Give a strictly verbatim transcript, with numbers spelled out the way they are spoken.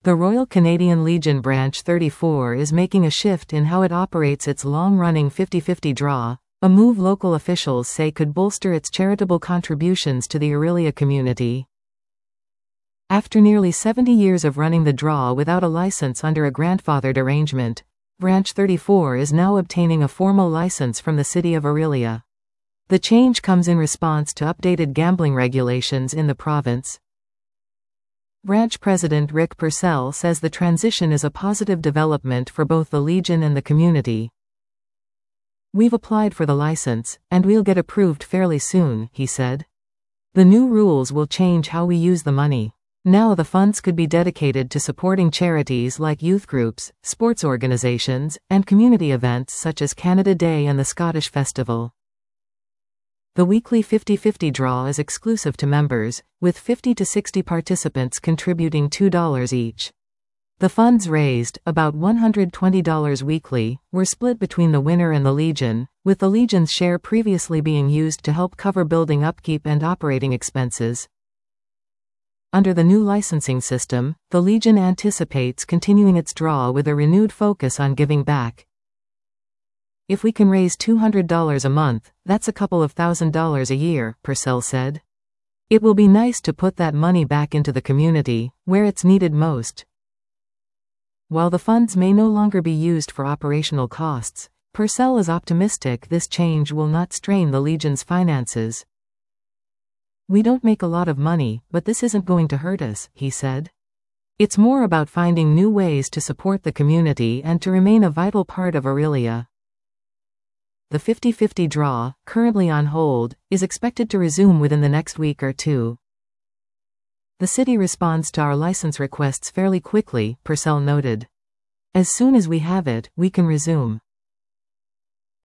The Royal Canadian Legion Branch thirty-four is making a shift in how it operates its long-running fifty fifty draw, a move local officials say could bolster its charitable contributions to the Orillia community. After nearly seventy years of running the draw without a license under a grandfathered arrangement, Branch thirty-four is now obtaining a formal license from the city of Orillia. The change comes in response to updated gambling regulations in the province. Branch President Rick Purcell says the transition is a positive development for both the Legion and the community. "We've applied for the license, and we'll get approved fairly soon," he said. "The new rules will change how we use the money. Now the funds could be dedicated to supporting charities like youth groups, sports organizations, and community events such as Canada Day and the Scottish Festival." The weekly fifty fifty draw is exclusive to members, with fifty to sixty participants contributing two dollars each. The funds raised, about one hundred twenty dollars weekly, were split between the winner and the Legion, with the Legion's share previously being used to help cover building upkeep and operating expenses. Under the new licensing system, the Legion anticipates continuing its draw with a renewed focus on giving back. "If we can raise two hundred dollars a month, that's a couple of thousand dollars a year," Purcell said. "It will be nice to put that money back into the community, where it's needed most." While the funds may no longer be used for operational costs, Purcell is optimistic this change will not strain the Legion's finances. "We don't make a lot of money, but this isn't going to hurt us," he said. "It's more about finding new ways to support the community and to remain a vital part of Orillia." The fifty fifty draw, currently on hold, is expected to resume within the next week or two. "The city responds to our license requests fairly quickly," Purcell noted. "As soon as we have it, we can resume."